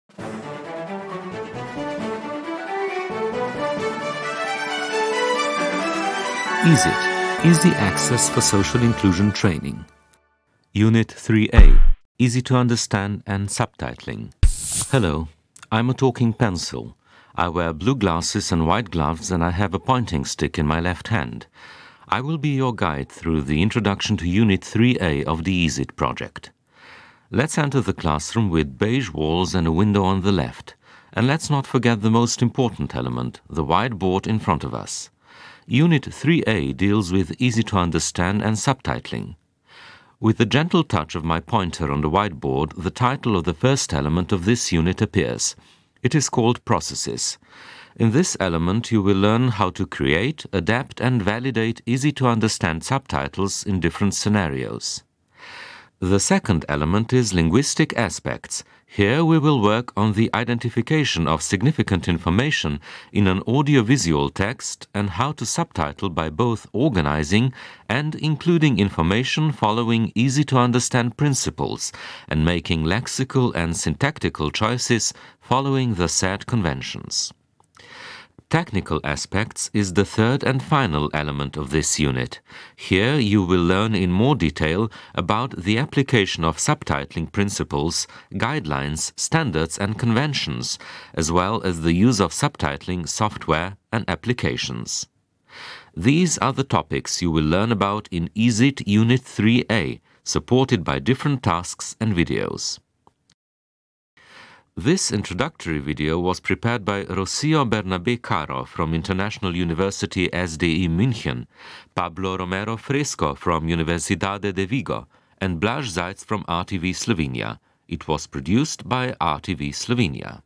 EASIT, Easy Access for Social Inclusion Training. Unit 3A, Easy to Understand and Subtitling. Hello, I'm a talking pencil. I wear blue glasses and white gloves, and I have a pointing stick in my left hand. I will be your guide through the introduction to Unit 3A of the EASIT project. Let's enter the classroom with beige walls and a window on the left. And let's not forget the most important element, the whiteboard in front of us. Unit 3A deals with easy to understand and subtitling. With the gentle touch of my pointer on the whiteboard, the title of the first element of this unit appears. It is called Processes. In this element, you will learn how to create, adapt and validate easy-to-understand subtitles in different scenarios. The second element is Linguistic Aspects. Here we will work on the identification of significant information in an audiovisual text and how to subtitle by both organizing and including information following easy-to-understand principles and making lexical and syntactical choices following the said conventions. Technical Aspects is the third and final element of this unit. Here you will learn in more detail about the application of subtitling principles, guidelines, standards and conventions, as well as the use of subtitling software and applications. These are the topics you will learn about in EASIT Unit 3A, supported by different tasks and videos. This introductory video was prepared by Rocio Bernabé Caro from International University SDI München, Pablo Romero Fresco from Universidade de Vigo, and Blaž Zajc from RTV Slovenia. It was produced by RTV Slovenia.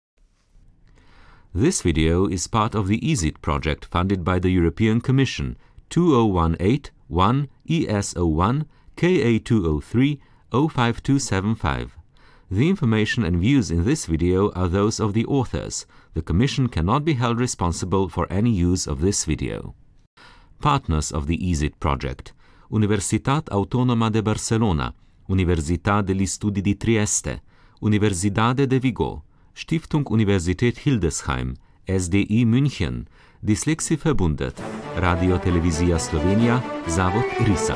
This video is part of the EASIT project funded by the European Commission 2018-1 ES01 KA203 05275. The information and views in this video are those of the authors. The Commission cannot be held responsible for any use of this video. Partners of the EASIT project: Universitat Autónoma de Barcelona, Università degli Studi di Trieste, Universidade de Vigo, Stiftung Universität Hildesheim, SDI München, Dyslexie-Verbundet, Radio Televizija Slovenija, Zavod RISA.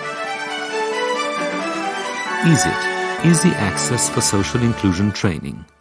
EASIT, Easy Access for Social Inclusion Training.